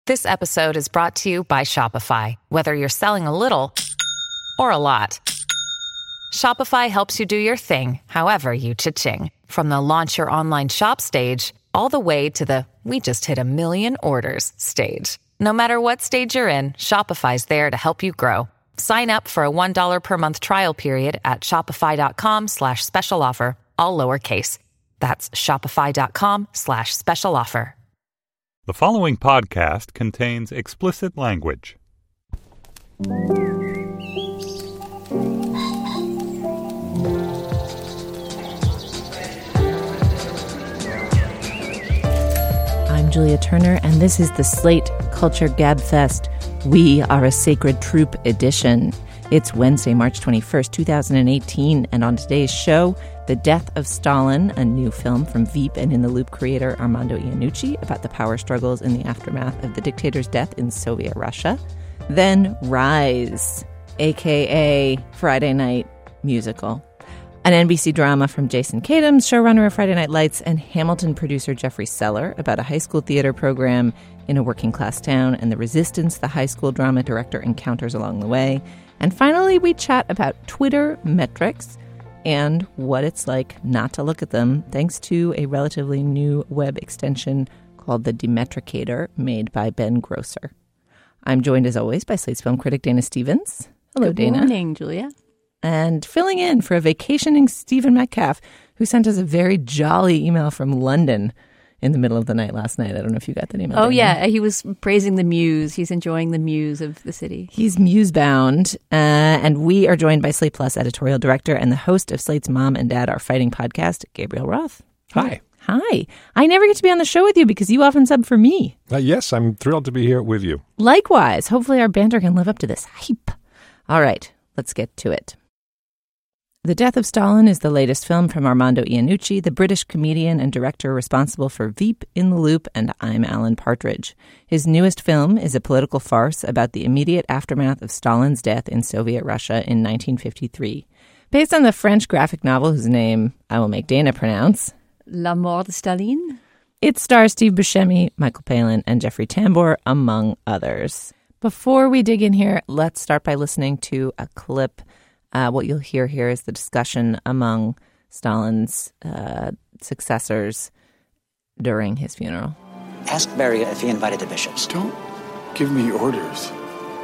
This episode is brought to you by Shopify. Whether you're selling a little or a lot, Shopify helps you do your thing, however you cha-ching. From the launch your online shop stage, all the way to the we just hit 1 million orders stage. No matter what stage you're in, Shopify's there to help you grow. Sign up for a $1 per month trial period at shopify.com/special offer, all lowercase. That's shopify.com/special offer. The following podcast contains explicit language. I'm Julia Turner, and this is the Slate Culture Gabfest. We Are a Sacred Troop edition. It's Wednesday, March 21st, 2018, and on today's show, The Death of Stalin, a new film from Veep and In the Loop creator Armando Iannucci about the power struggles in the aftermath of the dictator's death in Soviet Russia. Then Rise, a.k.a. Friday Night Musical, an NBC drama from Jason Katims, showrunner of Friday Night Lights, and Hamilton producer Jeffrey Seller about a high school theater program in a working-class town and the resistance the high school drama director encounters along the way. And finally, we chat about Twitter metrics and what it's like not to look at them, thanks to a relatively new web extension called the Demetricator, made by Ben Grosser. I'm joined, as always, by Slate's film critic Dana Stevens. Hello, Dana. Good morning, Julia. And filling in for a vacationing Stephen Metcalf, who sent us a very jolly email from London in the middle of the night last night. I don't know if you got that email. Oh, yeah. He was praising the muse. He's enjoying the muse of the city. He's muse-bound. And we are joined by Slate Plus editorial director and the host of Slate's Mom and Dad Are Fighting podcast, Gabriel Roth. Hi. Hi. I never get to be on the show with you because you often sub for me. Yes, I'm thrilled to be here with you. Likewise. Hopefully our banter can live up to this hype. All right. Let's get to it. The Death of Stalin is the latest film from Armando Iannucci, the British comedian and director responsible for Veep, In the Loop, and I'm Alan Partridge. His newest film is a political farce about the immediate aftermath of Stalin's death in Soviet Russia in 1953. Based on the French graphic novel whose name I will make Dana pronounce, La Mort de Staline. It stars Steve Buscemi, Michael Palin, and Jeffrey Tambor, among others. Before we dig in here, let's start by listening to a clip. What you'll hear here is the discussion among Stalin's successors during his funeral. Ask Beria if he invited the bishops. Don't give me orders.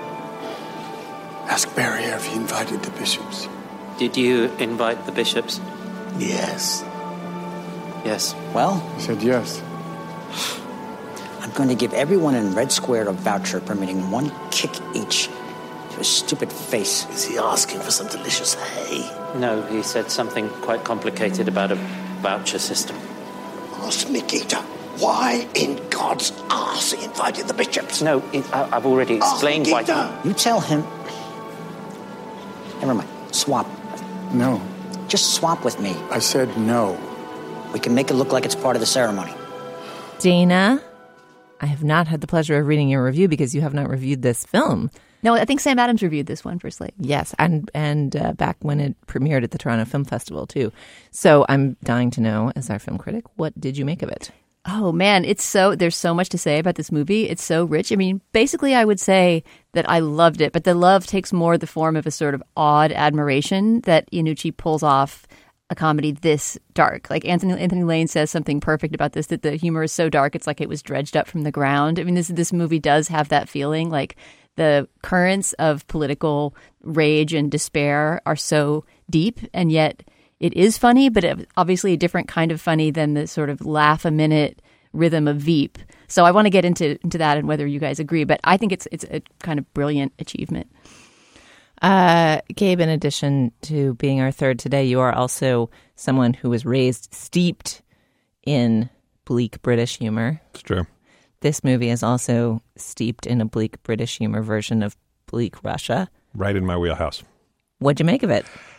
Ask Beria if he invited the bishops. Did you invite the bishops? Yes. Yes. Well? He said yes. I'm going to give everyone in Red Square a voucher permitting one kick each. A stupid face. Is he asking for some delicious hay? No, he said something quite complicated about a voucher system. Ask Nikita why in God's arse he invited the bishops. No, I've already explained why. You tell him. Never mind. Swap. No. Just swap with me. I said no. We can make it look like it's part of the ceremony. Dana, I have not had the pleasure of reading your review because you have not reviewed this film. No, I think Sam Adams reviewed this one for Slate. Yes, and back when it premiered at the Toronto Film Festival, too. So I'm dying to know, as our film critic, what did you make of it? Oh, man, there's so much to say about this movie. It's so rich. I mean, basically, I would say that I loved it, but the love takes more the form of a sort of odd admiration that Iannucci pulls off a comedy this dark. Like Anthony Lane says something perfect about this, that the humor is so dark, it's like it was dredged up from the ground. I mean, this movie does have that feeling, like the currents of political rage and despair are so deep, and yet it is funny, but obviously a different kind of funny than the sort of laugh-a-minute rhythm of Veep. So I want to get into that and whether you guys agree, but I think it's a kind of brilliant achievement. Gabe, in addition to being our third today, you are also someone who was raised steeped in bleak British humor. It's true. This movie is also steeped in a bleak British humor version of bleak Russia. Right in my wheelhouse. What'd you make of it?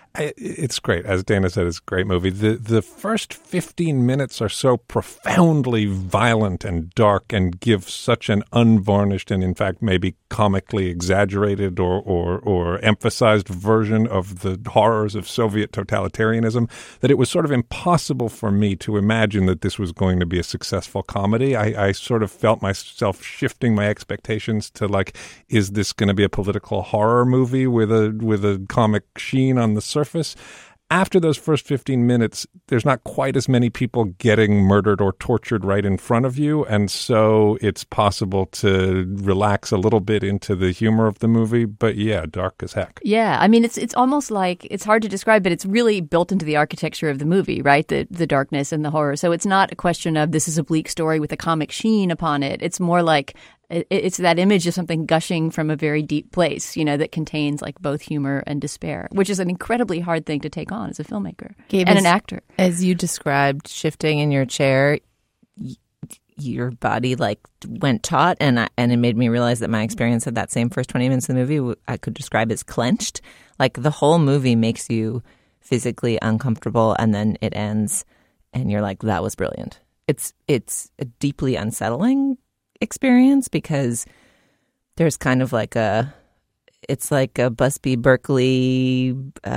It's great. As Dana said, it's a great movie. The first 15 minutes are so profoundly violent and dark and give such an unvarnished and, in fact, maybe comically exaggerated or emphasized version of the horrors of Soviet totalitarianism that it was sort of impossible for me to imagine that this was going to be a successful comedy. I sort of felt myself shifting my expectations to, like, is this going to be a political horror movie with a comic sheen on the surface? After those first 15 minutes, there's not quite as many people getting murdered or tortured right in front of you, and so it's possible to relax a little bit into the humor of the movie. But yeah, dark as heck. Yeah, I mean, it's almost like, it's hard to describe, but it's really built into the architecture of the movie, right? The darkness and the horror. So it's not a question of this is a bleak story with a comic sheen upon it. It's more like it's that image of something gushing from a very deep place, you know, that contains like both humor and despair, which is an incredibly hard thing to take on as a filmmaker and an actor. As you described shifting in your chair, your body like went taut, and it made me realize that my experience of that same first 20 minutes of the movie I could describe as clenched. Like the whole movie makes you physically uncomfortable, and then it ends, and you're like, that was brilliant. It's a deeply unsettling experience because there's kind of like it's like a Busby Berkeley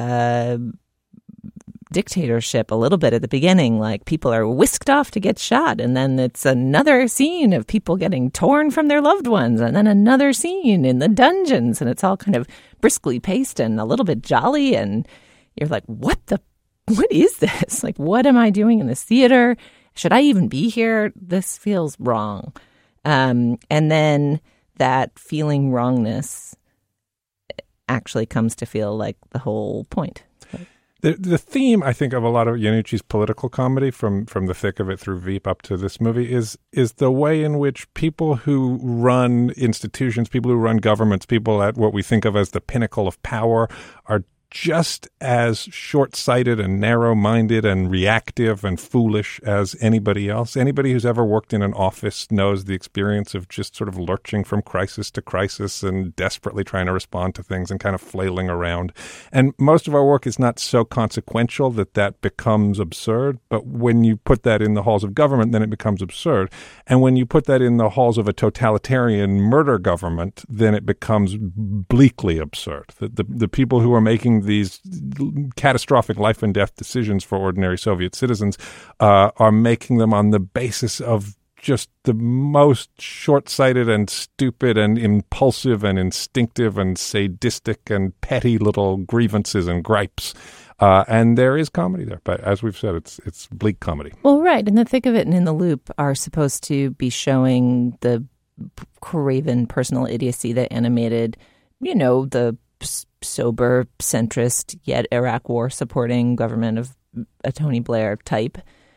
dictatorship a little bit at the beginning. Like people are whisked off to get shot, and then it's another scene of people getting torn from their loved ones, and then another scene in the dungeons, and it's all kind of briskly paced and a little bit jolly, and you're like, what is this? Like, what am I doing in this theater? Should I even be here? This feels wrong. And then that feeling wrongness actually comes to feel like the whole point. The theme, I think, of a lot of Iannucci's political comedy, from the thick of it through Veep up to this movie, is the way in which people who run institutions, people who run governments, people at what we think of as the pinnacle of power are just as short-sighted and narrow-minded and reactive and foolish as anybody else. Anybody who's ever worked in an office knows the experience of just sort of lurching from crisis to crisis and desperately trying to respond to things and kind of flailing around. And most of our work is not so consequential that becomes absurd, but when you put that in the halls of government, then it becomes absurd. And when you put that in the halls of a totalitarian murder government, then it becomes bleakly absurd. The people who are making these catastrophic life and death decisions for ordinary Soviet citizens are making them on the basis of just the most short-sighted and stupid and impulsive and instinctive and sadistic and petty little grievances and gripes. And there is comedy there. But as we've said, it's bleak comedy. Well, right. In the thick of it and in the loop are supposed to be showing the craven personal idiocy that animated, you know, the sober, centrist, yet Iraq war supporting government of a Tony Blair type,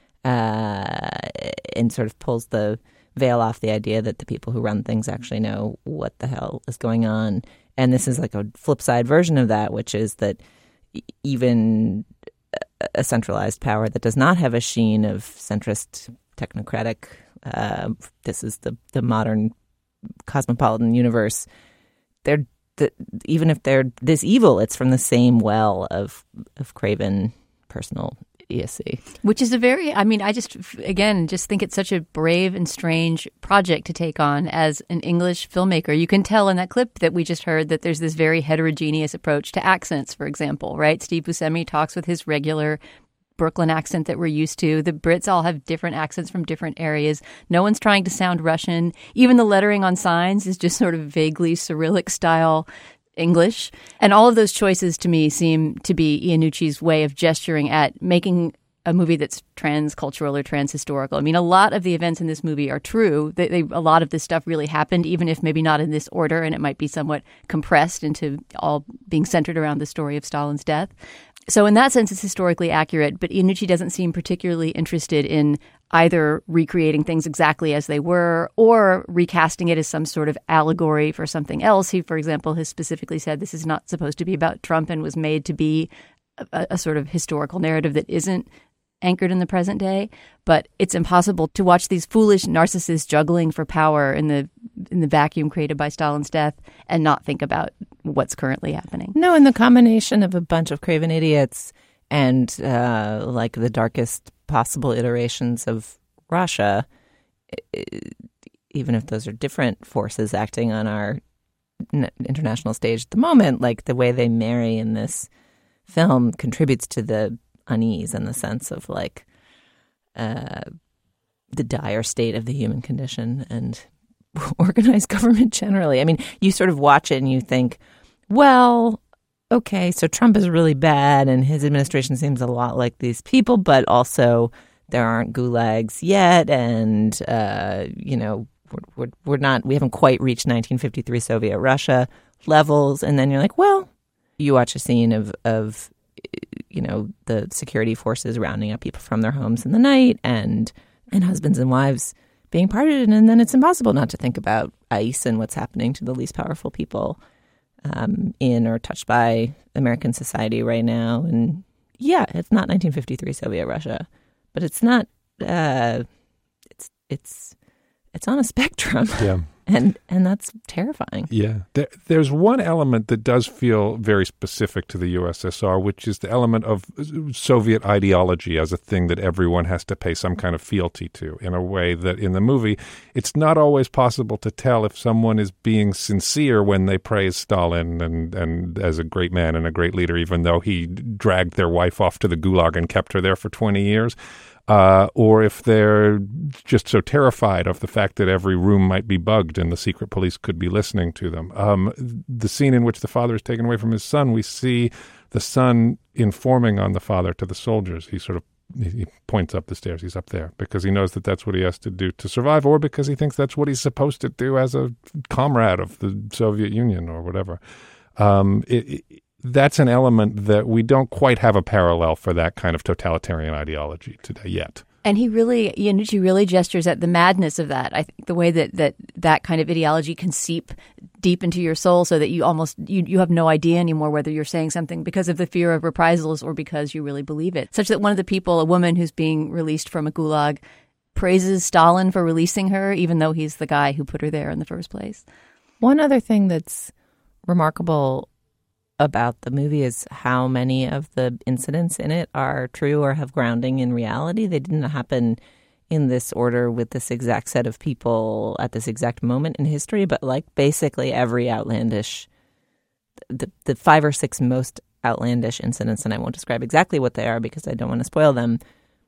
and sort of pulls the veil off the idea that the people who run things actually know what the hell is going on. And this is like a flip side version of that, which is that even a centralized power that does not have a sheen of centrist, technocratic, this is the modern cosmopolitan universe, even if they're this evil, it's from the same well of craven personal idiocy. Which is I just think it's such a brave and strange project to take on as an English filmmaker. You can tell in that clip that we just heard that there's this very heterogeneous approach to accents, for example, right? Steve Buscemi talks with his regular Brooklyn accent that we're used to. The Brits all have different accents from different areas. No one's trying to sound Russian. Even the lettering on signs is just sort of vaguely Cyrillic style English. And all of those choices to me seem to be Iannucci's way of gesturing at making a movie that's transcultural or transhistorical. I mean, a lot of the events in this movie are true. A lot of this stuff really happened, even if maybe not in this order, and it might be somewhat compressed into all being centered around the story of Stalin's death. So in that sense, it's historically accurate, but Iannucci doesn't seem particularly interested in either recreating things exactly as they were or recasting it as some sort of allegory for something else. He, for example, has specifically said this is not supposed to be about Trump and was made to be a sort of historical narrative that isn't anchored in the present day. But it's impossible to watch these foolish narcissists juggling for power in the vacuum created by Stalin's death and not think about what's currently happening. No, and the combination of a bunch of craven idiots and like the darkest possible iterations of Russia, even if those are different forces acting on our international stage at the moment, like the way they marry in this film contributes to the unease and the sense of like the dire state of the human condition and organized government generally. I mean, you sort of watch it and you think, well, okay, so Trump is really bad and his administration seems a lot like these people, but also there aren't gulags yet, and we haven't quite reached 1953 Soviet Russia levels. And then you're like, well, you watch a scene of the security forces rounding up people from their homes in the night and husbands and wives being parted, and then it's impossible not to think about ICE and what's happening to the least powerful people in or touched by American society right now. And yeah, it's not 1953 Soviet Russia, but it's not. It's on a spectrum. Yeah. And that's terrifying. Yeah. There's one element that does feel very specific to the USSR, which is the element of Soviet ideology as a thing that everyone has to pay some kind of fealty to, in a way that in the movie, it's not always possible to tell if someone is being sincere when they praise Stalin and as a great man and a great leader, even though he dragged their wife off to the Gulag and kept her there for 20 years. Or if they're just so terrified of the fact that every room might be bugged and the secret police could be listening to them. The scene in which the father is taken away from his son, we see the son informing on the father to the soldiers. He points up the stairs. He's up there because he knows that that's what he has to do to survive, or because he thinks that's what he's supposed to do as a comrade of the Soviet Union or whatever. That's an element that we don't quite have a parallel for that kind of totalitarian ideology today yet. And Iannucci really gestures at the madness of that. I think the way that kind of ideology can seep deep into your soul so that you have no idea anymore whether you're saying something because of the fear of reprisals or because you really believe it. Such that one of the people, a woman who's being released from a gulag, praises Stalin for releasing her, even though he's the guy who put her there in the first place. One other thing that's remarkable about the movie is how many of the incidents in it are true or have grounding in reality. They didn't happen in this order with this exact set of people at this exact moment in history, but like basically every outlandish, the 5 or 6 most outlandish incidents, and I won't describe exactly what they are because I don't want to spoil them,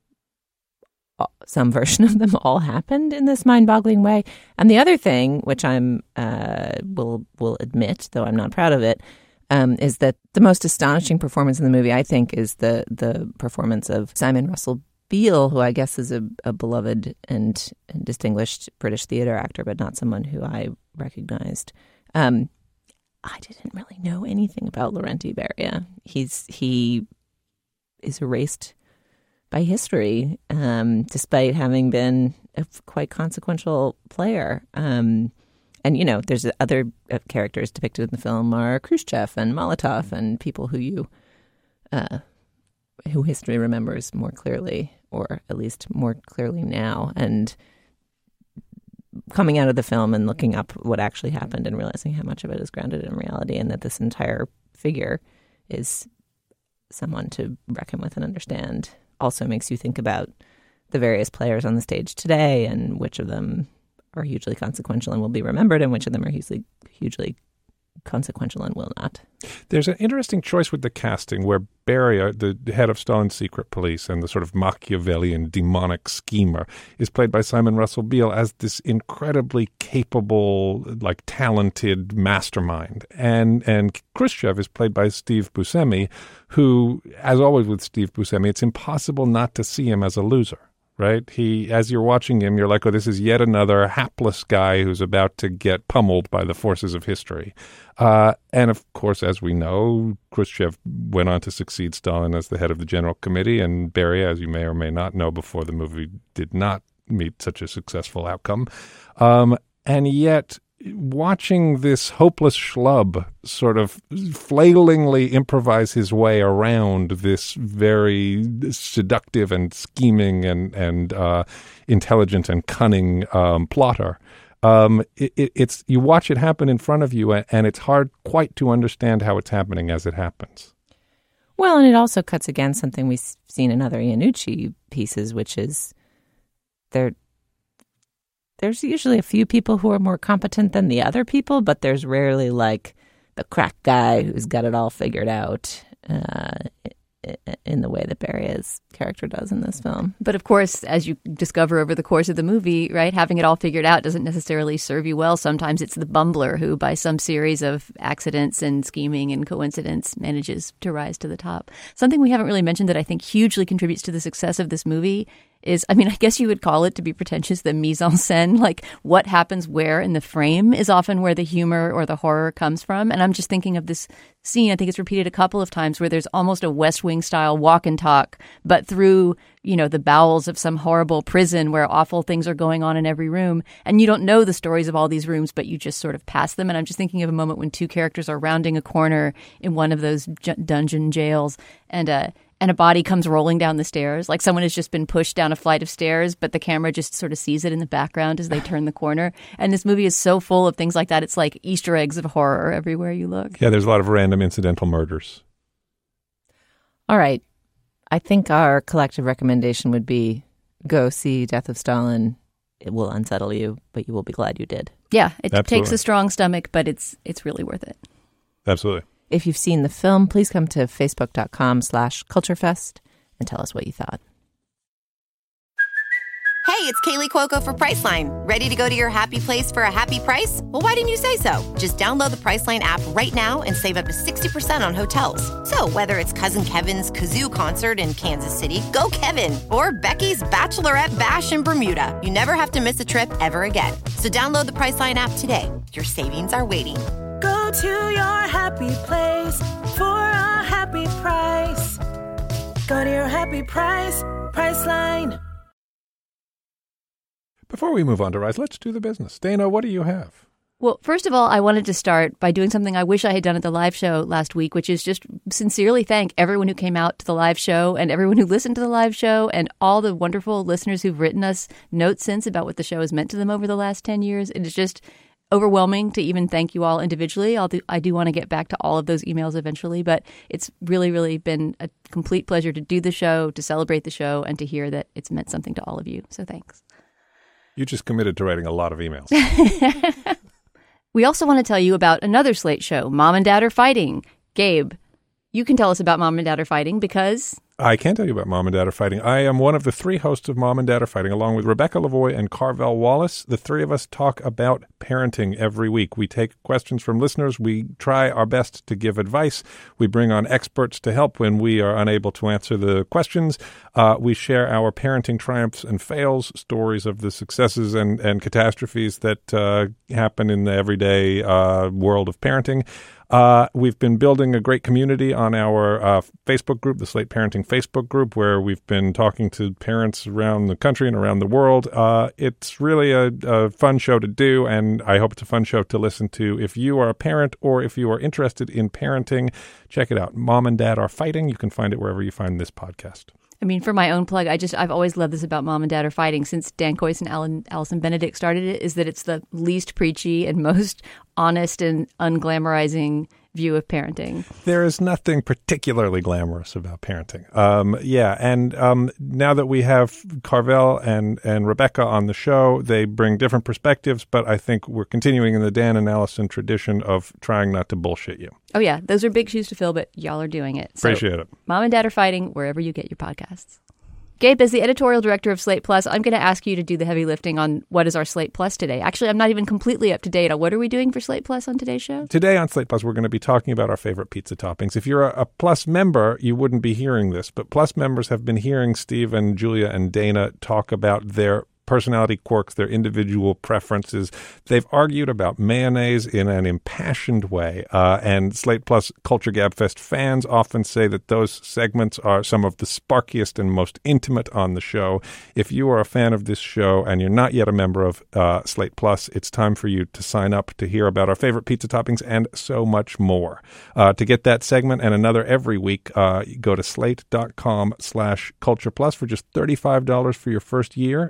some version of them all happened in this mind-boggling way. And the other thing, which I'm will admit, though I'm not proud of it, is that the most astonishing performance in the movie, I think, is the performance of Simon Russell Beale, who I guess is a beloved and distinguished British theater actor, but not someone who I recognized. I didn't really know anything about Laurenti Beria. He is erased by history, despite having been a quite consequential player. And, there's other characters depicted in the film are Khrushchev and Molotov and people who history remembers more clearly, or at least more clearly now. And coming out of the film and looking up what actually happened and realizing how much of it is grounded in reality, and that this entire figure is someone to reckon with and understand, also makes you think about the various players on the stage today and which of them are hugely consequential and will be remembered, and which of them are hugely consequential and will not. There's an interesting choice with the casting where Beria, the head of Stalin's secret police and the sort of Machiavellian demonic schemer, is played by Simon Russell Beale as this incredibly capable, like talented mastermind. And Khrushchev is played by Steve Buscemi, who, as always with Steve Buscemi, it's impossible not to see him as a loser. Right? As you're watching him, you're like, oh, this is yet another hapless guy who's about to get pummeled by the forces of history. And of course, as we know, Khrushchev went on to succeed Stalin as the head of the General Committee, and Beria, as you may or may not know before the movie, did not meet such a successful outcome. And yet, watching this hopeless schlub sort of flailingly improvise his way around this very seductive and scheming and intelligent and cunning plotter It's you watch it happen in front of you, and it's hard quite to understand how it's happening as it happens. Well, and it also cuts against something we've seen in other Iannucci pieces, which is there's usually a few people who are more competent than the other people, but there's rarely like the crack guy who's got it all figured out in the way that Beria's character does in this film. But of course, as you discover over the course of the movie, right, having it all figured out doesn't necessarily serve you well. Sometimes it's the bumbler who, by some series of accidents and scheming and coincidence, manages to rise to the top. Something we haven't really mentioned that I think hugely contributes to the success of this movie is, I mean, I guess you would call it, to be pretentious, the mise en scène. Like, what happens where in the frame is often where the humor or the horror comes from. And I'm just thinking of this scene, I think it's repeated a couple of times, where there's almost a West Wing style walk and talk, but through, you know, the bowels of some horrible prison where awful things are going on in every room. And you don't know the stories of all these rooms, but you just sort of pass them. And I'm just thinking of a moment when two characters are rounding a corner in one of those dungeon jails, and a body comes rolling down the stairs, like someone has just been pushed down a flight of stairs, but the camera just sort of sees it in the background as they turn the corner. And this movie is so full of things like that. It's like Easter eggs of horror everywhere you look. Yeah, there's a lot of random incidental murders. All right. I think our collective recommendation would be go see Death of Stalin. It will unsettle you, but you will be glad you did. Yeah, it Absolutely. takes a strong stomach, but it's really worth it. Absolutely. If you've seen the film, please come to facebook.com/culturefest and tell us what you thought. Hey, it's Kaylee Cuoco for Priceline. Ready to go to your happy place for a happy price? Well, why didn't you say so? Just download the Priceline app right now and save up to 60% on hotels. So whether it's Cousin Kevin's Kazoo Concert in Kansas City, go Kevin, or Becky's Bachelorette Bash in Bermuda, you never have to miss a trip ever again. So download the Priceline app today. Your savings are waiting. Go to your happy place for a happy price. Go to your happy price, Priceline. Before we move on to Rise, let's do the business. Dana, what do you have? Well, first of all, I wanted to start by doing something I wish I had done at the live show last week, which is just sincerely thank everyone who came out to the live show and everyone who listened to the live show and all the wonderful listeners who've written us notes since about what the show has meant to them over the last 10 years. It is just overwhelming to even thank you all individually. I do want to get back to all of those emails eventually, but it's really, really been a complete pleasure to do the show, to celebrate the show, and to hear that it's meant something to all of you. So thanks. You just committed to writing a lot of emails. We also want to tell you about another Slate show, Mom and Dad Are Fighting. Gabe, you can tell us about Mom and Dad Are Fighting because... I can tell you about Mom and Dad Are Fighting. I am one of the three hosts of Mom and Dad Are Fighting, along with Rebecca Lavoie and Carvel Wallace. The three of us talk about parenting every week. We take questions from listeners. We try our best to give advice. We bring on experts to help when we are unable to answer the questions. We share our parenting triumphs and fails, stories of the successes and catastrophes that happen in the everyday world of parenting. We've been building a great community on our Facebook group, the Slate Parenting Facebook group, where we've been talking to parents around the country and around the world. It's really a fun show to do, and I hope it's a fun show to listen to. If you are a parent or if you are interested in parenting, check it out. Mom and Dad Are Fighting. You can find it wherever you find this podcast. I mean, for my own plug, I've always loved this about Mom and Dad Are Fighting since Dan Coyce and Allison Benedict started it, is that it's the least preachy and most honest and unglamorizing view of parenting. There is nothing particularly glamorous about parenting. Now that we have Carvel and Rebecca on the show, they bring different perspectives, but I think we're continuing in the Dan and Allison tradition of trying not to bullshit you. Oh, yeah. Those are big shoes to fill, but y'all are doing it. Appreciate it. Mom and Dad Are Fighting wherever you get your podcasts. Gabe, as the editorial director of Slate Plus, I'm going to ask you to do the heavy lifting on what is our Slate Plus today. Actually, I'm not even completely up to date on what are we doing for Slate Plus on today's show? Today on Slate Plus, we're going to be talking about our favorite pizza toppings. If you're a Plus member, you wouldn't be hearing this, but Plus members have been hearing Steve and Julia and Dana talk about their personality quirks, their individual preferences. They've argued about mayonnaise in an impassioned way. And Slate Plus Culture Gabfest fans often say that those segments are some of the sparkiest and most intimate on the show. If you are a fan of this show and you're not yet a member of Slate Plus, it's time for you to sign up to hear about our favorite pizza toppings and so much more. To get that segment and another every week, go to slate.com/culture plus for just $35 for your first year. You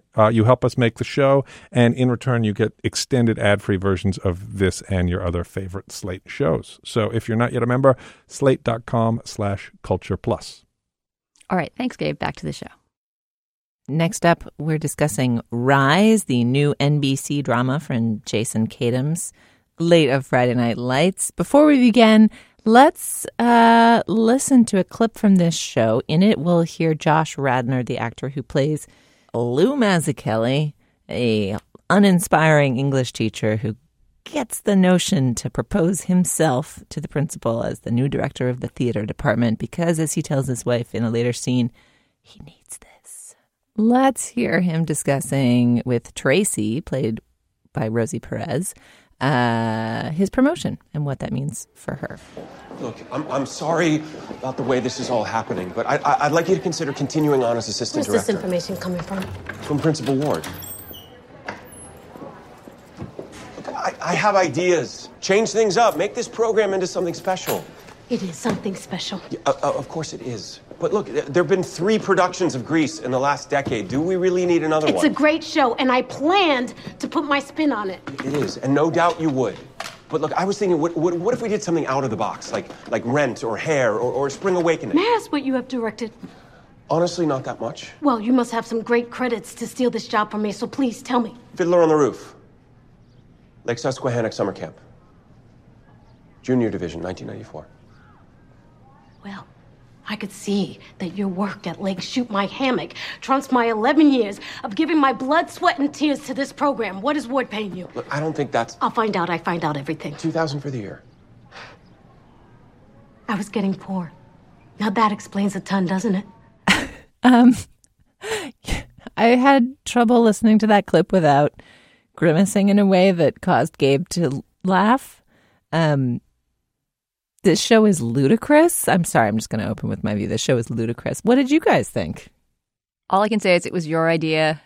help us make the show, and in return, you get extended ad-free versions of this and your other favorite Slate shows. So if you're not yet a member, slate.com/culture plus. All right. Thanks, Gabe. Back to the show. Next up, we're discussing Rise, the new NBC drama from Jason Katims, late of Friday Night Lights. Before we begin, let's listen to a clip from this show. In it, we'll hear Josh Radnor, the actor who plays Lou Mazzucchelli, a uninspiring English teacher who gets the notion to propose himself to the principal as the new director of the theater department because, as he tells his wife in a later scene, he needs this. Let's hear him discussing with Tracy, played by Rosie Perez, his promotion and what that means for her. Look, I'm sorry about the way this is all happening, but I'd like you to consider continuing on as assistant director. Where's this information coming from? From Principal Ward. Look, I have ideas. Change things up. Make this program into something special. It is something special. Yeah, of course it is. But look, there have been 3 productions of Grease in the last decade. Do we really need another one? It's a great show, and I planned to put my spin on it. It is, and no doubt you would. But look, I was thinking, what if we did something out of the box, like Rent or Hair or Spring Awakening? May I ask what you have directed? Honestly, not that much. Well, you must have some great credits to steal this job from me, so please tell me. Fiddler on the Roof. Lake Susquehannock Summer Camp. Junior Division, 1994. Well, I could see that your work at Lake Shoot My Hammock trumps my 11 years of giving my blood, sweat, and tears to this program. What is Ward paying you? Look, I don't think that's... I'll find out. I find out everything. $2,000 for the year. I was getting poor. Now that explains a ton, doesn't it? I had trouble listening to that clip without grimacing in a way that caused Gabe to laugh. This show is ludicrous. I'm sorry, I'm just going to open with my view. This show is ludicrous. What did you guys think? All I can say is it was your idea.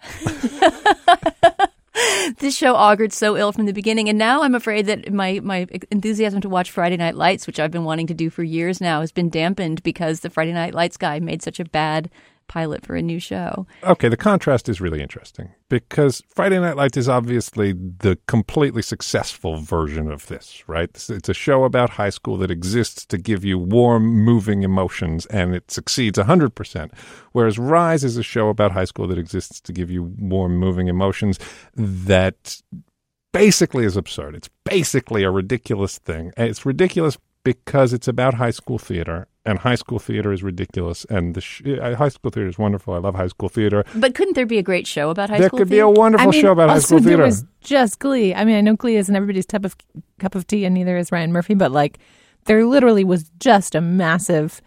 This show augured so ill from the beginning, and now I'm afraid that my enthusiasm to watch Friday Night Lights, which I've been wanting to do for years now, has been dampened because the Friday Night Lights guy made such a bad pilot for a new show. Okay, the contrast is really interesting because Friday Night Lights is obviously the completely successful version of this, right? It's a show about high school that exists to give you warm, moving emotions, and it succeeds 100%. Whereas Rise is a show about high school that exists to give you warm, moving emotions that basically is absurd. It's basically a ridiculous thing. And it's ridiculous because it's about high school theater, and high school theater is ridiculous, and high school theater is wonderful. I love high school theater. But couldn't there be a great show about high school theater? There could be a wonderful show about high school theater. There was just Glee. I mean, I know Glee isn't everybody's cup of tea, and neither is Ryan Murphy, but there literally was just a massive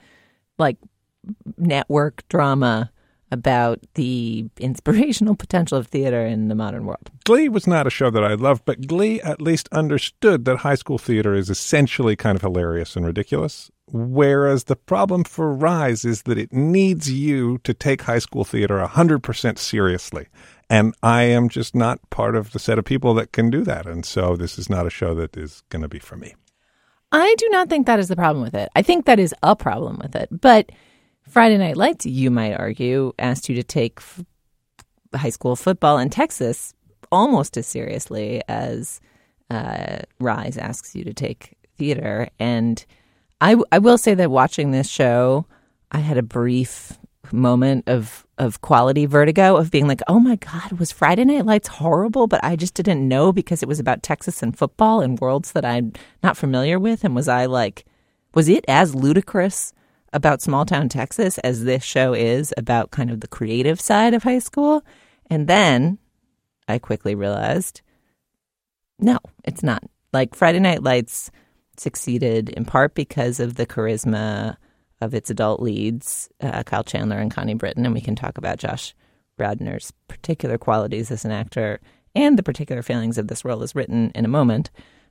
network drama about the inspirational potential of theater in the modern world. Glee was not a show that I loved, but Glee at least understood that high school theater is essentially kind of hilarious and ridiculous. Whereas the problem for Rise is that it needs you to take high school theater 100% seriously. And I am just not part of the set of people that can do that. And so this is not a show that is going to be for me. I do not think that is the problem with it. I think that is a problem with it. But Friday Night Lights, you might argue, asked you to take high school football in Texas almost as seriously as Rise asks you to take theater. And I will say that watching this show, I had a brief moment of quality vertigo of being like, oh my God, was Friday Night Lights horrible? But I just didn't know because it was about Texas and football and worlds that I'm not familiar with. And was it as ludicrous about small town Texas as this show is about kind of the creative side of high school? And then I quickly realized, no, it's not. Friday Night Lights succeeded in part because of the charisma of its adult leads, Kyle Chandler and Connie Britton, and we can talk about Josh Radnor's particular qualities as an actor and the particular failings of this role as written in a moment,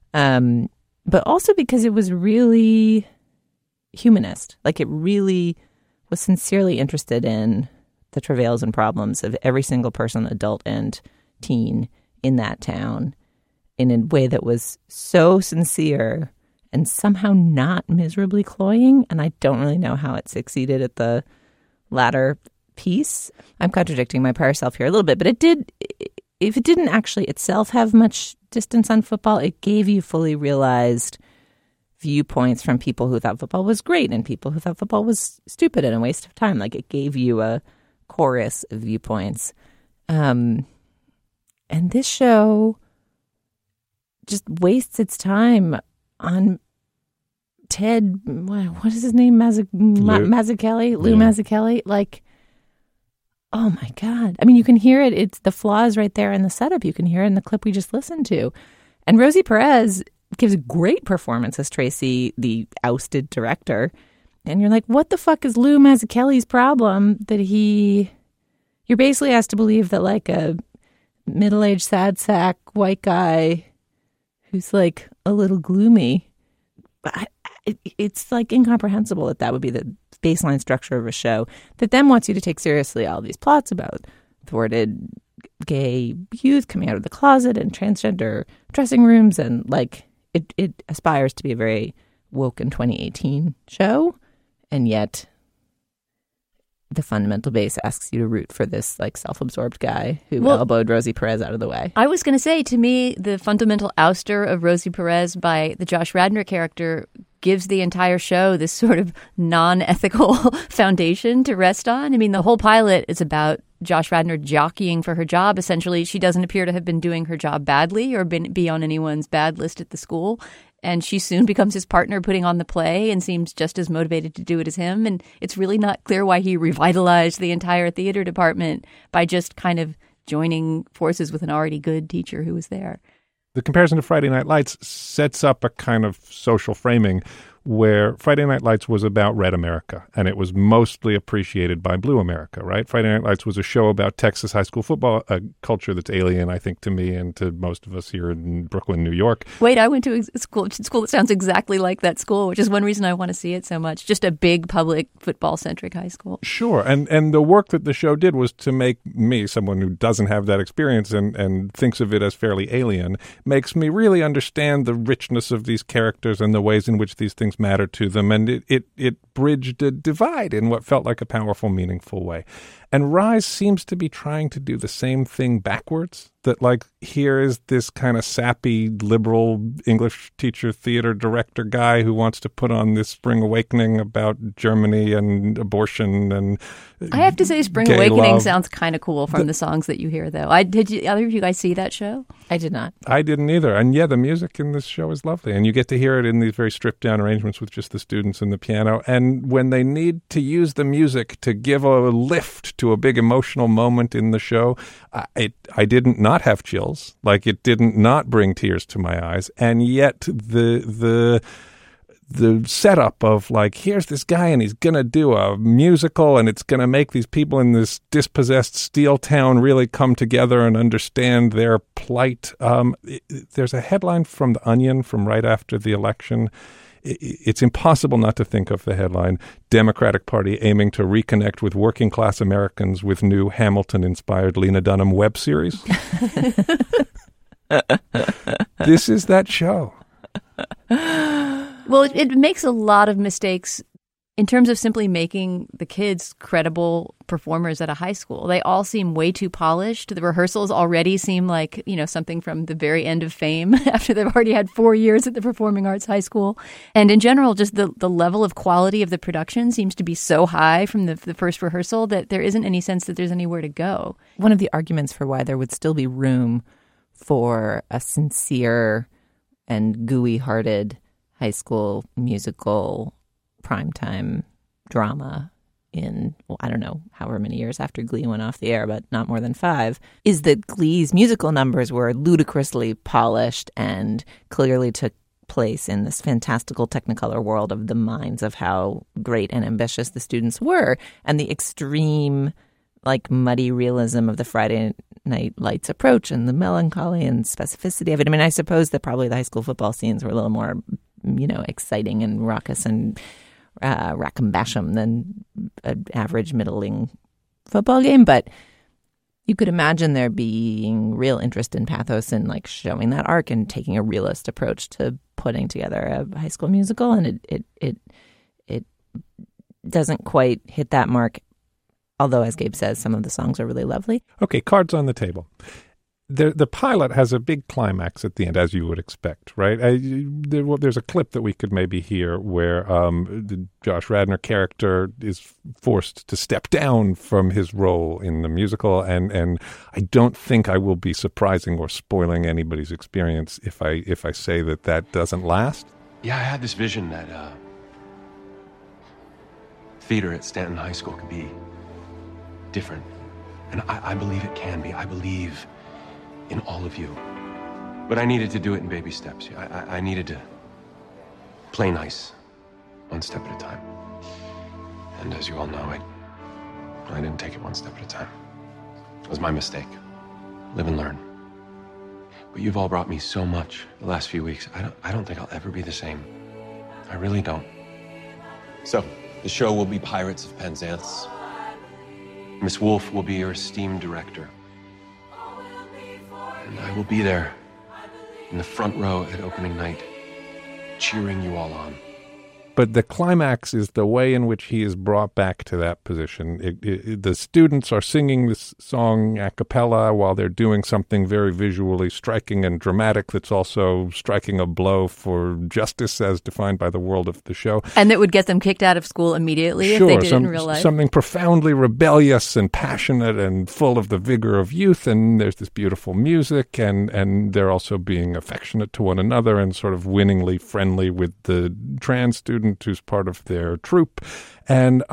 but also because it was really humanist. It really was sincerely interested in the travails and problems of every single person, adult and teen, in that town in a way that was so sincere and somehow not miserably cloying. And I don't really know how it succeeded at the latter piece. I'm contradicting my prior self here a little bit, but it did. If it didn't actually itself have much distance on football, it gave you fully realized viewpoints from people who thought football was great and people who thought football was stupid and a waste of time. Like, it gave you a chorus of viewpoints. And this show just wastes its time on Ted, what is his name? Mazzucchelli? Lou Mazzucchelli? Like, oh my God. I mean, you can hear it. It's the flaws right there in the setup. You can hear it in the clip we just listened to. And Rosie Perez gives a great performance as Tracy, the ousted director. And you're like, what the fuck is Lou Mazzucchelli's problem that you're basically asked to believe that like a middle-aged sad sack white guy who's like a little gloomy. It's like incomprehensible that would be the baseline structure of a show that then wants you to take seriously all these plots about thwarted gay youth coming out of the closet and transgender dressing rooms, and like it aspires to be a very woke in 2018 show, and yet the fundamental base asks you to root for this like self-absorbed guy who elbowed Rosie Perez out of the way. I was going to say, to me, the fundamental ouster of Rosie Perez by the Josh Radnor character gives the entire show this sort of non-ethical foundation to rest on. I mean, the whole pilot is about Josh Radnor jockeying for her job. Essentially, she doesn't appear to have been doing her job badly or be on anyone's bad list at the school. And she soon becomes his partner putting on the play and seems just as motivated to do it as him. And it's really not clear why he revitalized the entire theater department by just kind of joining forces with an already good teacher who was there. The comparison to Friday Night Lights sets up a kind of social framing where Friday Night Lights was about Red America, and it was mostly appreciated by Blue America, right? Friday Night Lights was a show about Texas high school football, a culture that's alien, I think, to me and to most of us here in Brooklyn, New York. Wait, I went to a school that sounds exactly like that school, which is one reason I want to see it so much. Just a big public football-centric high school. Sure, and the work that the show did was to make me, someone who doesn't have that experience and thinks of it as fairly alien, makes me really understand the richness of these characters and the ways in which these things matter to them, and it bridged a divide in what felt like a powerful, meaningful way. And Rise seems to be trying to do the same thing backwards. That, like, here is this kind of sappy, liberal English teacher, theater director guy who wants to put on this Spring Awakening about Germany and abortion and I have to say, Spring Awakening sounds kind of cool from the songs that you hear, though. Did either of you guys see that show? I did not. I didn't either. And yeah, the music in this show is lovely. And you get to hear it in these very stripped down arrangements with just the students and the piano. And when they need to use the music to give a lift to a big emotional moment in the show, I didn't not have chills. Like, it didn't not bring tears to my eyes. And yet the setup of, like, here's this guy and he's going to do a musical and it's going to make these people in this dispossessed steel town really come together and understand their plight. There's a headline from The Onion from right after the election. It's impossible not to think of the headline, Democratic Party aiming to reconnect with working class Americans with new Hamilton-inspired Lena Dunham web series. This is that show. Well, it makes a lot of mistakes in terms of simply making the kids credible performers at a high school. They all seem way too polished. The rehearsals already seem like, something from the very end of Fame after they've already had 4 years at the Performing Arts High School. And in general, just the level of quality of the production seems to be so high from the first rehearsal that there isn't any sense that there's anywhere to go. One of the arguments for why there would still be room for a sincere and gooey-hearted high school musical primetime drama in, I don't know, however many years after Glee went off the air, but not more than 5, is that Glee's musical numbers were ludicrously polished and clearly took place in this fantastical Technicolor world of the minds of how great and ambitious the students were, and the extreme, like, muddy realism of the Friday Night Lights approach and the melancholy and specificity of it. I mean, I suppose that probably the high school football scenes were a little more, exciting and raucous and rack'em-bash'em than an average middling football game. But you could imagine there being real interest in pathos and, like, showing that arc and taking a realist approach to putting together a high school musical. And it doesn't quite hit that mark although, as Gabe says, some of the songs are really lovely. Okay, cards on the table. The pilot has a big climax at the end, as you would expect, right? There's a clip that we could maybe hear where the Josh Radnor character is forced to step down from his role in the musical, and I don't think I will be surprising or spoiling anybody's experience if I say that doesn't last. Yeah, I had this vision that theater at Stanton High School could be different, and I believe it can be. I believe in all of you. But I needed to do it in baby steps. I needed to play nice, one step at a time. And as you all know, I didn't take it one step at a time. It was my mistake. Live and learn. But you've all brought me so much the last few weeks. I don't think I'll ever be the same. I really don't. So, the show will be Pirates of Penzance. Miss Wolf will be your esteemed director. And I will be there in the front row at opening night, cheering you all on. But the climax is the way in which he is brought back to that position. The students are singing this song a cappella while they're doing something very visually striking and dramatic that's also striking a blow for justice as defined by the world of the show. And that would get them kicked out of school immediately if they did it in real life. Something profoundly rebellious and passionate and full of the vigor of youth. And there's this beautiful music, and they're also being affectionate to one another and sort of winningly friendly with the trans student who's part of their troupe. And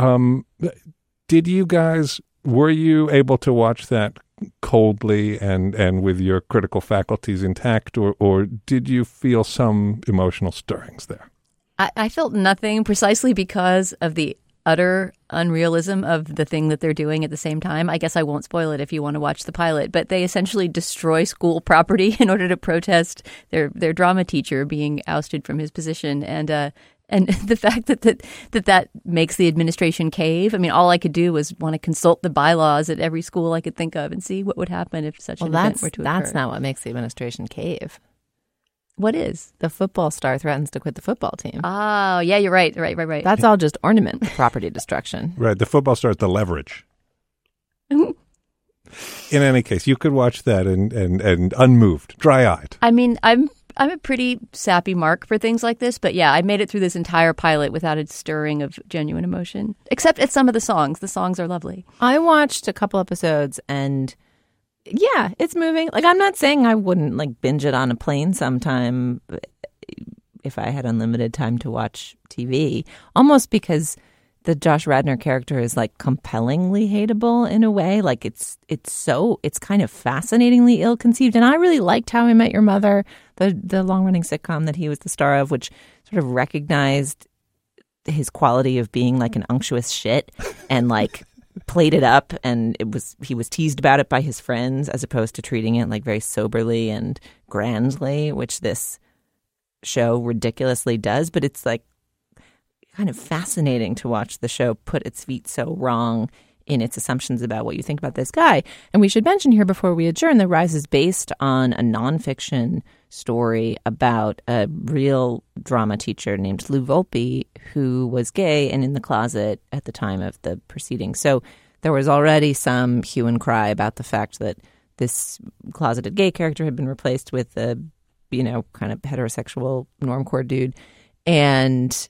were you able to watch that coldly and with your critical faculties intact, or did you feel some emotional stirrings there? I felt nothing, precisely because of the utter unrealism of the thing that they're doing at the same time. I guess I won't spoil it if you want to watch the pilot, but they essentially destroy school property in order to protest their drama teacher being ousted from his position. And the fact that makes the administration cave. I mean, all I could do was want to consult the bylaws at every school I could think of and see what would happen if such an event were to occur. That's not what makes the administration cave. What is? The football star threatens to quit the football team. Oh, yeah, you're right. Right. That's all just ornament property destruction. Right. The football star is the leverage. In any case, you could watch that and unmoved, dry-eyed. I mean, I'm a pretty sappy mark for things like this, but yeah, I made it through this entire pilot without a stirring of genuine emotion, except at some of the songs. The songs are lovely. I watched a couple episodes and yeah, it's moving. Like, I'm not saying I wouldn't like binge it on a plane sometime if I had unlimited time to watch TV, almost because the Josh Radnor character is like compellingly hateable in a way. Like it's kind of fascinatingly ill-conceived. And I really liked How I Met Your Mother, the long-running sitcom that he was the star of, which sort of recognized his quality of being like an unctuous shit and like played it up. And he was teased about it by his friends as opposed to treating it like very soberly and grandly, which this show ridiculously does. But it's like kind of fascinating to watch the show put its feet so wrong in its assumptions about what you think about this guy. And we should mention here before we adjourn, The Rise is based on a nonfiction story about a real drama teacher named Lou Volpe who was gay and in the closet at the time of the proceedings. So there was already some hue and cry about the fact that this closeted gay character had been replaced with a, kind of heterosexual normcore dude. And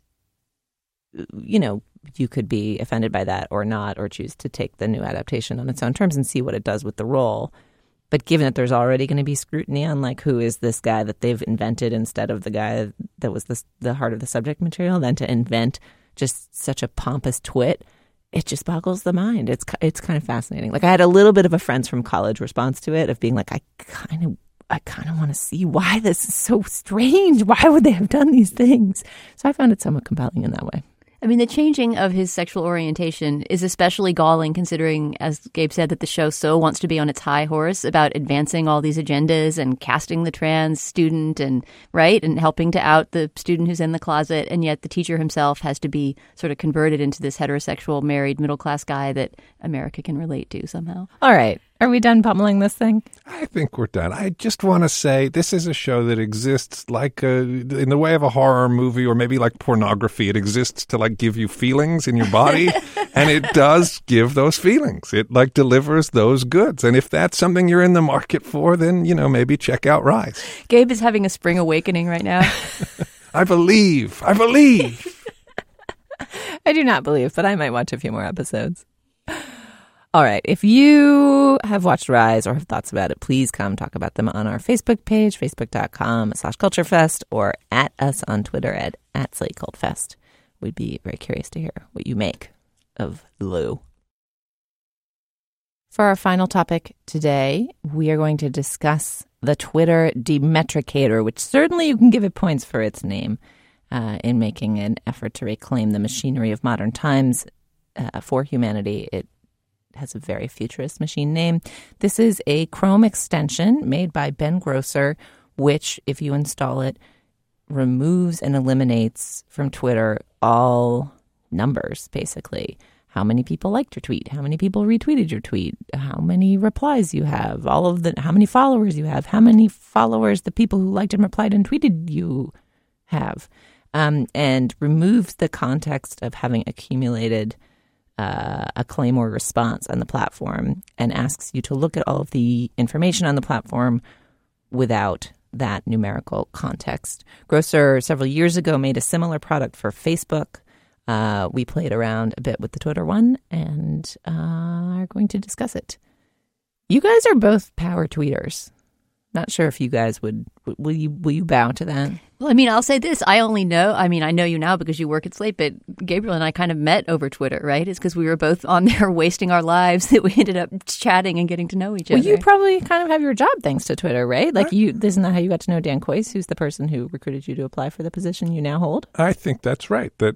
you could be offended by that or not, or choose to take the new adaptation on its own terms and see what it does with the role. But given that there's already going to be scrutiny on like who is this guy that they've invented instead of the guy that was the heart of the subject material, then to invent just such a pompous twit, it just boggles the mind. It's kind of fascinating. Like I had a little bit of a friends from college response to it of being like, I kind of want to see why this is so strange. Why would they have done these things? So I found it somewhat compelling in that way. I mean, the changing of his sexual orientation is especially galling considering, as Gabe said, that the show so wants to be on its high horse about advancing all these agendas and casting the trans student and helping to out the student who's in the closet. And yet the teacher himself has to be sort of converted into this heterosexual, married, middle-class guy that America can relate to somehow. All right. Are we done pummeling this thing? I think we're done. I just want to say this is a show that exists like in the way of a horror movie or maybe like pornography. It exists to like give you feelings in your body, and it does give those feelings. It like delivers those goods. And if that's something you're in the market for, then, you know, maybe check out Rise. Gabe is having a spring awakening right now. I believe. I do not believe, but I might watch a few more episodes. All right. If you have watched Rise or have thoughts about it, please come talk about them on our Facebook page, facebook.com/culturefest, or at us on Twitter at @SlateCultFest. We'd be very curious to hear what you make of Lou. For our final topic today, we are going to discuss the Twitter demetricator, which certainly you can give it points for its name in making an effort to reclaim the machinery of modern times for humanity. It has a very futurist machine name. This is a Chrome extension made by Ben Grosser, which, if you install it, removes and eliminates from Twitter all numbers, basically. How many people liked your tweet? How many people retweeted your tweet? How many replies you have? How many followers you have? How many followers the people who liked and replied and tweeted you have? And removes the context of having accumulated a claim or response on the platform and asks you to look at all of the information on the platform without that numerical context. Grosser several years ago made a similar product for Facebook. We played around a bit with the Twitter one and are going to discuss it. You guys are both power tweeters. Not sure if you guys will you bow to that? Well, I mean, I'll say this. I know you now because you work at Slate, but Gabriel and I kind of met over Twitter, right? It's because we were both on there wasting our lives that we ended up chatting and getting to know each other. Well, you probably kind of have your job thanks to Twitter, right? Like, isn't that how you got to know Dan Kois, who's the person who recruited you to apply for the position you now hold? I think that's right. That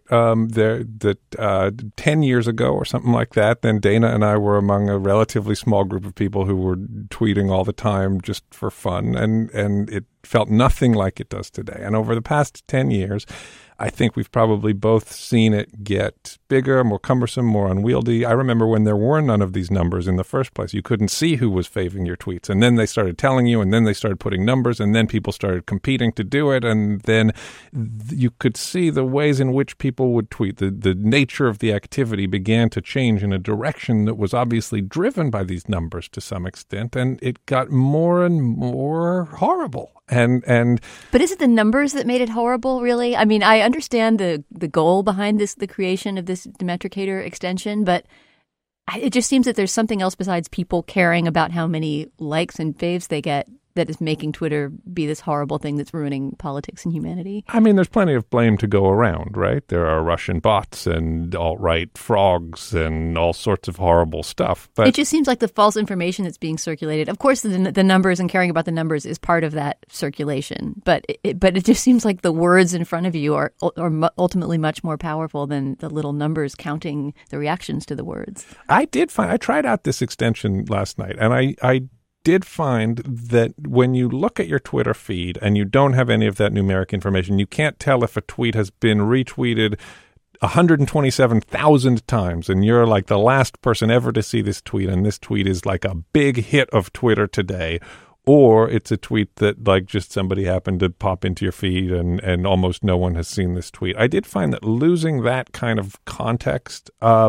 10 years ago or something like that, then Dana and I were among a relatively small group of people who were tweeting all the time just for fun, and it felt nothing like it does today. And over the past 10 years, I think we've probably both seen it get bigger, more cumbersome, more unwieldy. I remember when there were none of these numbers in the first place. You couldn't see who was faving your tweets. And then they started telling you, and then they started putting numbers, and then people started competing to do it. And then you could see the ways in which people would tweet. The nature of the activity began to change in a direction that was obviously driven by these numbers to some extent. And it got more and more horrible. But is it the numbers that made it horrible, really? I mean, I understand the goal behind the creation of this demetricator extension, but it just seems that there's something else besides people caring about how many likes and faves they get that is making Twitter be this horrible thing that's ruining politics and humanity. I mean, there's plenty of blame to go around, right? There are Russian bots and alt-right frogs and all sorts of horrible stuff. But it just seems like the false information that's being circulated. Of course, the numbers and caring about the numbers is part of that circulation. But it just seems like the words in front of you are ultimately much more powerful than the little numbers counting the reactions to the words. I tried out this extension last night, and I did find that when you look at your Twitter feed and you don't have any of that numeric information, you can't tell if a tweet has been retweeted 127,000 times and you're like the last person ever to see this tweet, and this tweet is like a big hit of Twitter today, or it's a tweet that like just somebody happened to pop into your feed and almost no one has seen this tweet. I did find that losing that kind of context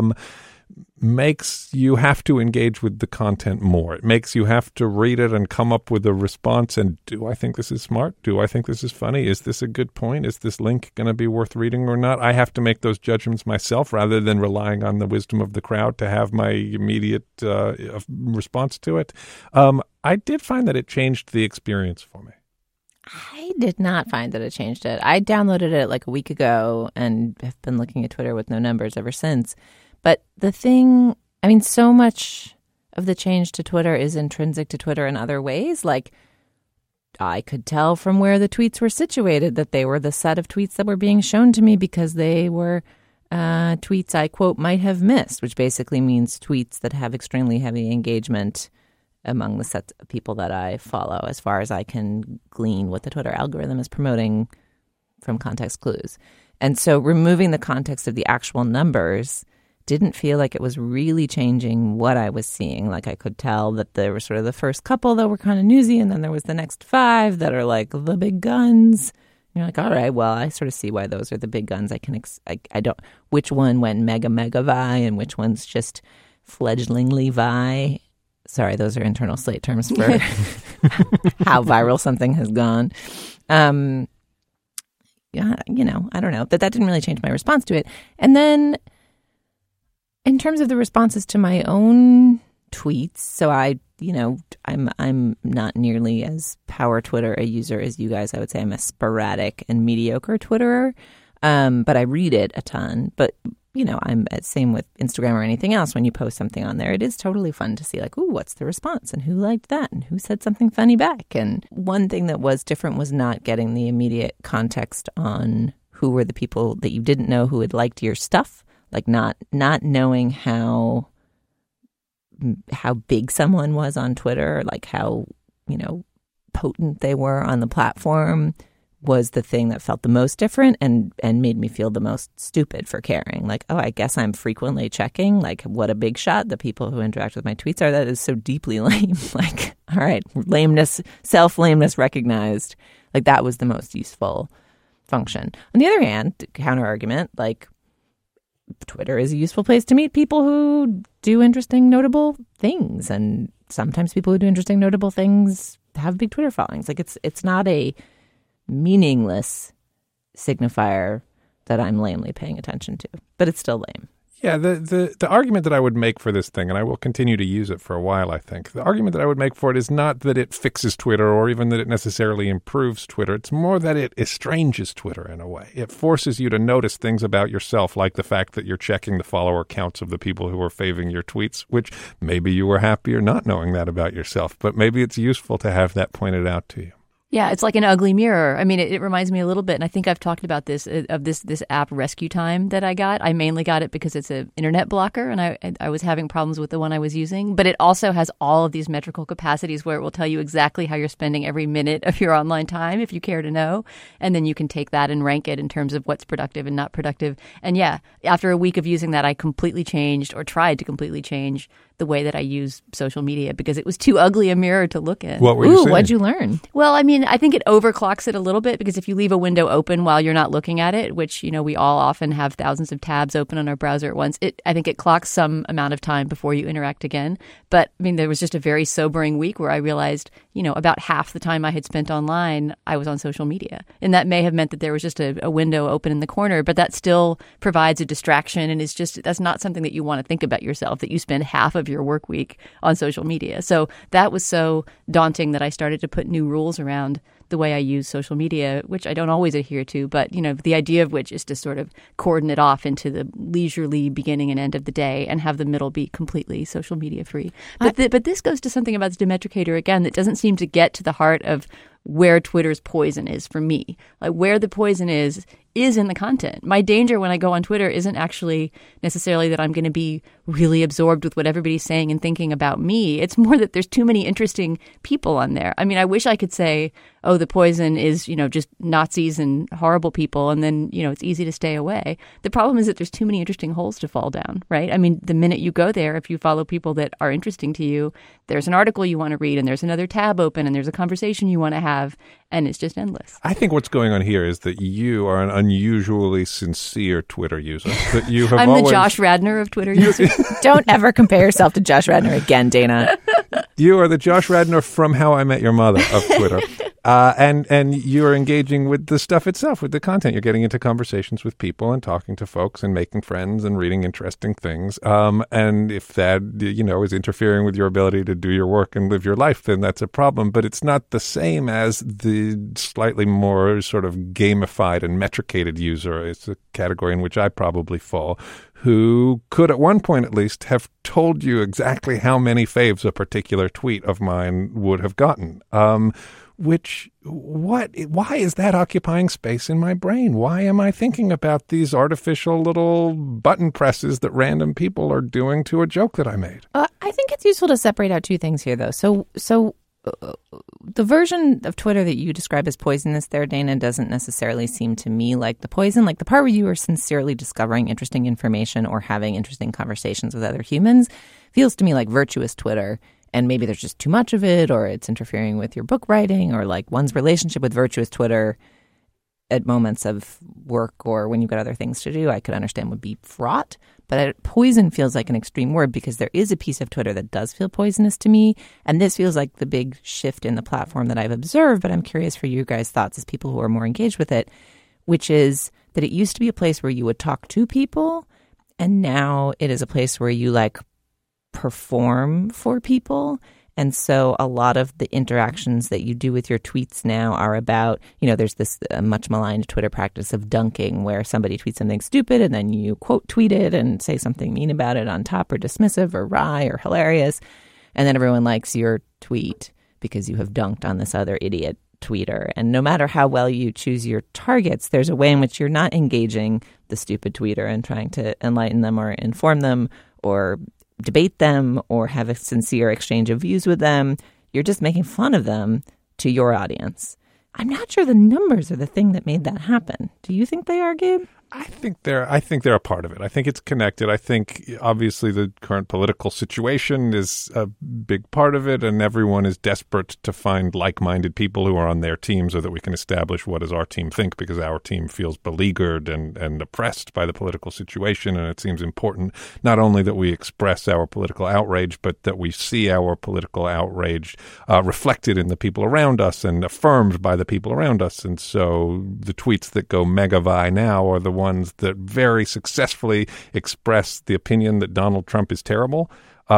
makes you have to engage with the content more. It makes you have to read it and come up with a response. And do I think this is smart? Do I think this is funny? Is this a good point? Is this link going to be worth reading or not? I have to make those judgments myself rather than relying on the wisdom of the crowd to have my immediate response to it. I did find that it changed the experience for me. I did not find that it changed it. I downloaded it like a week ago and have been looking at Twitter with no numbers ever since. But the thing, I mean, so much of the change to Twitter is intrinsic to Twitter in other ways. Like, I could tell from where the tweets were situated that they were the set of tweets that were being shown to me because they were tweets I, quote, might have missed, which basically means tweets that have extremely heavy engagement among the sets of people that I follow, as far as I can glean what the Twitter algorithm is promoting from context clues. And so removing the context of the actual numbers didn't feel like it was really changing what I was seeing. Like I could tell that there were sort of the first couple that were kind of newsy, and then there was the next 5 that are like the big guns. And you're like, all right, well, I sort of see why those are the big guns. I don't, which one went mega vi and which one's just fledglingly vi. Sorry, those are internal Slate terms for how viral something has gone. Yeah, you know, I don't know. But that didn't really change my response to it. And then in terms of the responses to my own tweets, so I'm not nearly as power Twitter a user as you guys. I would say I'm a sporadic and mediocre Twitterer. But I read it a ton. But you know, I'm same with Instagram or anything else. When you post something on there, it is totally fun to see like, ooh, what's the response and who liked that and who said something funny back. And one thing that was different was not getting the immediate context on who were the people that you didn't know who had liked your stuff, like not knowing how big someone was on Twitter, like how, you know, potent they were on the platform was the thing that felt the most different and made me feel the most stupid for caring. Like, oh, I guess I'm frequently checking. Like, what a big shot the people who interact with my tweets are. That is so deeply lame. Like, all right, lameness, self-lameness recognized. Like, that was the most useful function. On the other hand, counter-argument, like, Twitter is a useful place to meet people who do interesting, notable things. And sometimes people who do interesting, notable things have big Twitter followings. Like, it's not a meaningless signifier that I'm lamely paying attention to, but it's still lame. Yeah, the argument that I would make for this thing, and I will continue to use it for a while, I think, the argument that I would make for it is not that it fixes Twitter or even that it necessarily improves Twitter. It's more that it estranges Twitter in a way. It forces you to notice things about yourself, like the fact that you're checking the follower counts of the people who are faving your tweets, which maybe you were happier not knowing that about yourself, but maybe it's useful to have that pointed out to you. Yeah, it's like an ugly mirror. I mean, it reminds me a little bit, and I think I've talked about this, of this app Rescue Time that I got. I mainly got it because it's an internet blocker, and I was having problems with the one I was using. But it also has all of these metrical capacities where it will tell you exactly how you're spending every minute of your online time, if you care to know. And then you can take that and rank it in terms of what's productive and not productive. And yeah, after a week of using that, I completely changed, or tried to completely change, the way that I use social media because it was too ugly a mirror to look at. What were you saying? What'd you learn? Well, I mean, I think it overclocks it a little bit because if you leave a window open while you're not looking at it, which, you know, we all often have thousands of tabs open on our browser at once, I think it clocks some amount of time before you interact again. But I mean, there was just a very sobering week where I realized, you know, about half the time I had spent online, I was on social media. And that may have meant that there was just a window open in the corner, but that still provides a distraction and is just, that's not something that you want to think about yourself, that you spend half of your work week on social media. So that was so daunting that I started to put new rules around the way I use social media, which I don't always adhere to, but, you know, the idea of which is to sort of cordon it off into the leisurely beginning and end of the day and have the middle be completely social media free. But this goes to something about the demetricator, again, that doesn't seem to get to the heart of where Twitter's poison is for me. Like, where the poison is in the content. My danger when I go on Twitter isn't actually necessarily that I'm going to be really absorbed with what everybody's saying and thinking about me. It's more that there's too many interesting people on there. I mean, I wish I could say, oh, the poison is, you know, just Nazis and horrible people, and then, you know, it's easy to stay away. The problem is that there's too many interesting holes to fall down, right? I mean, the minute you go there, if you follow people that are interesting to you, there's an article you want to read, and there's another tab open, and there's a conversation you want to have, and it's just endless. I think what's going on here is that you are an unusually sincere Twitter user. That you have I'm always... the Josh Radnor of Twitter users. Don't ever compare yourself to Josh Radnor again, Dana. You are the Josh Radnor from How I Met Your Mother of Twitter. And you're engaging with the stuff itself, with the content. You're getting into conversations with people and talking to folks and making friends and reading interesting things. And if that, you know, is interfering with your ability to do your work and live your life, then that's a problem. But it's not the same as the slightly more sort of gamified and metricated user. It's a category in which I probably fall, who could at one point at least have told you exactly how many faves a particular tweet of mine would have gotten. Why is that occupying space in my brain? Why am I thinking about these artificial little button presses that random people are doing to a joke that I made? I think it's useful to separate out two things here, though. So the version of Twitter that you describe as poisonous there, Dana, doesn't necessarily seem to me like the poison. Like the part where you are sincerely discovering interesting information or having interesting conversations with other humans feels to me like virtuous Twitter. And maybe there's just too much of it, or it's interfering with your book writing, or like one's relationship with virtuous Twitter at moments of work or when you've got other things to do, I could understand would be fraught. But poison feels like an extreme word because there is a piece of Twitter that does feel poisonous to me. And this feels like the big shift in the platform that I've observed. But I'm curious for you guys' thoughts as people who are more engaged with it, which is that it used to be a place where you would talk to people. And now it is a place where you like perform for people. And so a lot of the interactions that you do with your tweets now are about, there's this much maligned Twitter practice of dunking where somebody tweets something stupid and then you quote tweet it and say something mean about it on top or dismissive or wry or hilarious. And then everyone likes your tweet because you have dunked on this other idiot tweeter. And no matter how well you choose your targets, there's a way in which you're not engaging the stupid tweeter and trying to enlighten them or inform them or debate them or have a sincere exchange of views with them. You're just making fun of them to your audience. I'm not sure the numbers are the thing that made that happen. Do you think they are, Gabe? I think they're a part of it. I think it's connected. I think obviously the current political situation is a big part of it, and everyone is desperate to find like-minded people who are on their team so that we can establish what does our team think, because our team feels beleaguered and oppressed by the political situation, and it seems important not only that we express our political outrage, but that we see our political outrage reflected in the people around us and affirmed by the people around us. And so the tweets that go mega-vi now are the ones that very successfully express the opinion that Donald Trump is terrible.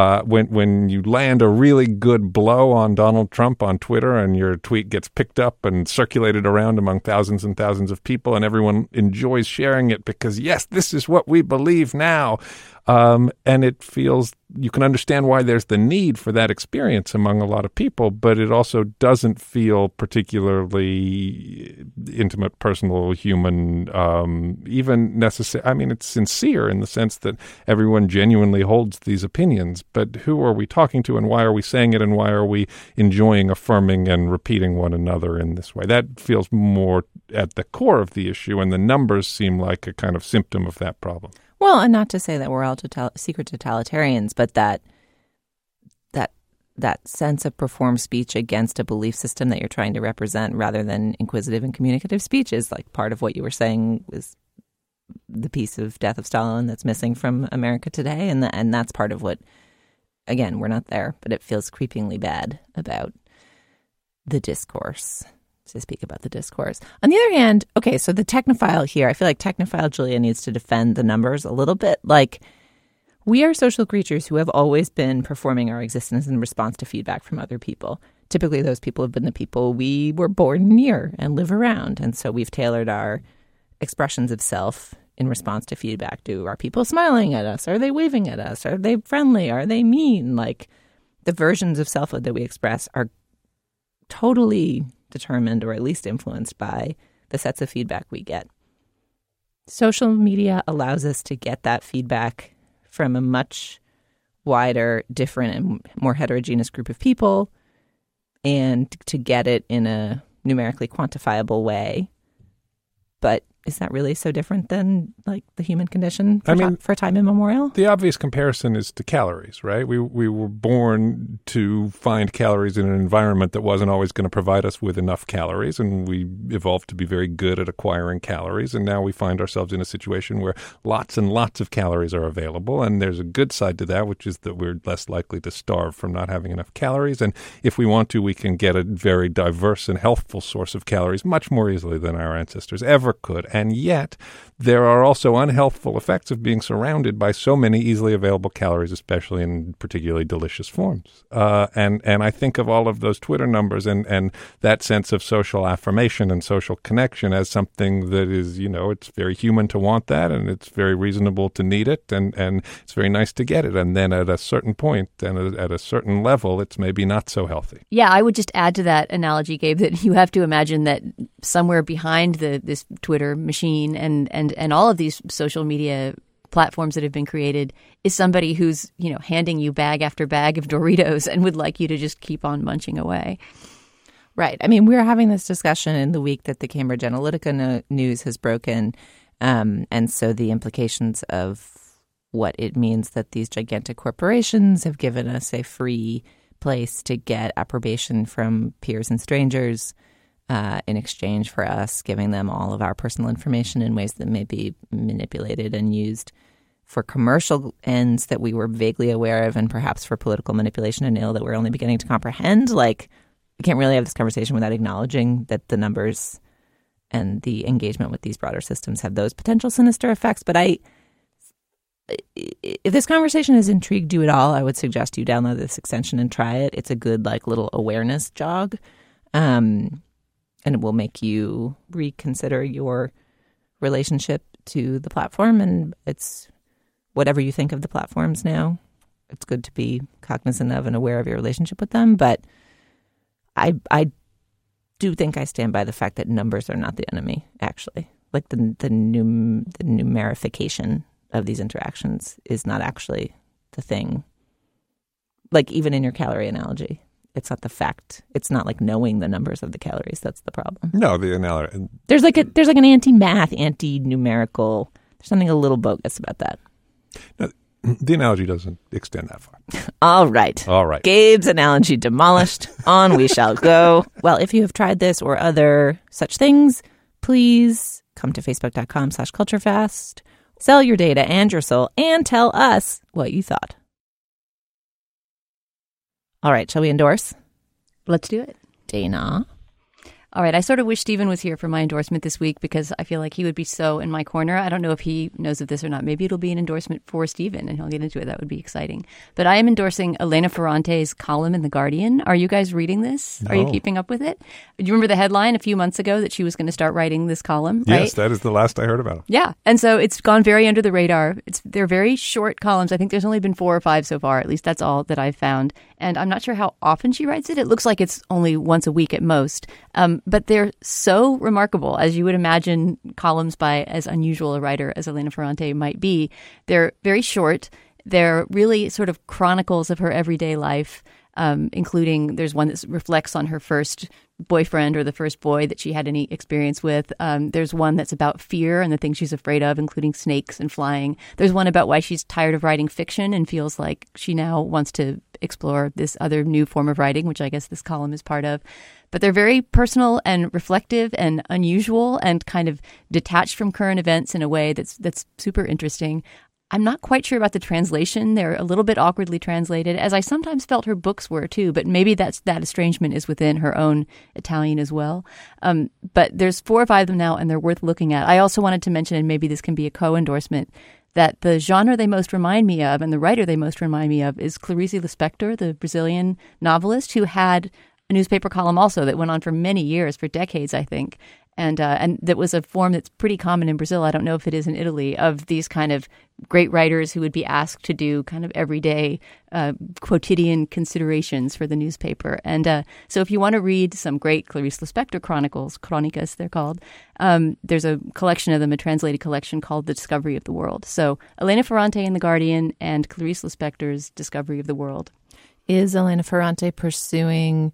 When you land a really good blow on Donald Trump on Twitter and your tweet gets picked up and circulated around among thousands and thousands of people and everyone enjoys sharing it because, yes, this is what we believe now. And it feels, you can understand why there's the need for that experience among a lot of people, but it also doesn't feel particularly intimate, personal, human, even necessary. I mean, it's sincere in the sense that everyone genuinely holds these opinions, but who are we talking to and why are we saying it and why are we enjoying affirming and repeating one another in this way? That feels more at the core of the issue, and the numbers seem like a kind of symptom of that problem. Well, and not to say that we're all secret totalitarians, but that sense of performed speech against a belief system that you're trying to represent rather than inquisitive and communicative speech is like part of what you were saying is the piece of Death of Stalin that's missing from America today. And that's part of what, again, we're not there, but it feels creepingly bad about the discourse. To speak about the discourse. On the other hand, okay, so the technophile here, I feel like technophile Julia needs to defend the numbers a little bit. Like, we are social creatures who have always been performing our existence in response to feedback from other people. Typically, those people have been the people we were born near and live around. And so we've tailored our expressions of self in response to feedback. Are people smiling at us? Are they waving at us? Are they friendly? Are they mean? Like, the versions of selfhood that we express are totally determined or at least influenced by the sets of feedback we get. Social media allows us to get that feedback from a much wider, different, and more heterogeneous group of people, and to get it in a numerically quantifiable way. But is that really so different than like the human condition for time immemorial? The obvious comparison is to calories, right? We were born to find calories in an environment that wasn't always going to provide us with enough calories, and we evolved to be very good at acquiring calories. And now we find ourselves in a situation where lots and lots of calories are available. And there's a good side to that, which is that we're less likely to starve from not having enough calories. And if we want to, we can get a very diverse and healthful source of calories much more easily than our ancestors ever could. And yet, there are also unhealthful effects of being surrounded by so many easily available calories, especially in particularly delicious forms. And I think of all of those Twitter numbers and that sense of social affirmation and social connection as something that is, it's very human to want that, and it's very reasonable to need it, and it's very nice to get it. And then at a certain point and at a certain level, it's maybe not so healthy. Yeah, I would just add to that analogy, Gabe, that you have to imagine that somewhere behind this Twitter machine and all of these social media platforms that have been created is somebody who's, handing you bag after bag of Doritos and would like you to just keep on munching away. Right. I mean, we're having this discussion in the week that the Cambridge Analytica news has broken. And so the implications of what it means that these gigantic corporations have given us a free place to get approbation from peers and strangers in exchange for us giving them all of our personal information in ways that may be manipulated and used for commercial ends that we were vaguely aware of, and perhaps for political manipulation and ill that we're only beginning to comprehend. Like, we can't really have this conversation without acknowledging that the numbers and the engagement with these broader systems have those potential sinister effects. But if this conversation has intrigued you at all, I would suggest you download this extension and try it. It's a good little awareness jog, and it will make you reconsider your relationship to the platform. And it's whatever you think of the platforms now, it's good to be cognizant of and aware of your relationship with them. But I do think I stand by the fact that numbers are not the enemy, actually. Like the numerification of these interactions is not actually the thing. Like, even in your calorie analogy, it's not the fact. It's not like knowing the numbers of the calories that's the problem. No, the analogy. There's an anti-math, anti-numerical. There's something a little bogus about that. No, the analogy doesn't extend that far. All right. Gabe's analogy demolished. On we shall go. Well, if you have tried this or other such things, please come to facebook.com/culturefast. Sell your data and your soul and tell us what you thought. All right. Shall we endorse? Let's do it. Dana. All right. I sort of wish Stephen was here for my endorsement this week because I feel like he would be so in my corner. I don't know if he knows of this or not. Maybe it'll be an endorsement for Stephen and he'll get into it. That would be exciting. But I am endorsing Elena Ferrante's column in The Guardian. Are you guys reading this? No. Are you keeping up with it? Do you remember the headline a few months ago that she was going to start writing this column? Right? Yes, that is the last I heard about it. Yeah. And so it's gone very under the radar. They're very short columns. I think there's only been 4 or 5 so far. At least that's all that I've found. And I'm not sure how often she writes it. It looks like it's only once a week at most. But they're so remarkable, as you would imagine columns by as unusual a writer as Elena Ferrante might be. They're very short. They're really sort of chronicles of her everyday life, including there's one that reflects on her first boyfriend or the first boy that she had any experience with. There's one that's about fear and the things she's afraid of, including snakes and flying. There's one about why she's tired of writing fiction and feels like she now wants to explore this other new form of writing, which I guess this column is part of. But they're very personal and reflective and unusual and kind of detached from current events in a way that's super interesting. I'm not quite sure about the translation. They're a little bit awkwardly translated, as I sometimes felt her books were too, but maybe that estrangement is within her own Italian as well. But there's 4 or 5 of them now, and they're worth looking at. I also wanted to mention, and maybe this can be a co-endorsement, that the genre they most remind me of and the writer they most remind me of is Clarice Lispector, the Brazilian novelist who had a newspaper column also that went on for many years, for decades, I think. And that was a form that's pretty common in Brazil. I don't know if it is in Italy, of these kind of great writers who would be asked to do kind of everyday quotidian considerations for the newspaper. And so if you want to read some great Clarice Lispector chronicles, Crônicas they're called, there's a collection of them, a translated collection called The Discovery of the World. So Elena Ferrante in The Guardian and Clarice Lispector's Discovery of the World. Is Elena Ferrante pursuing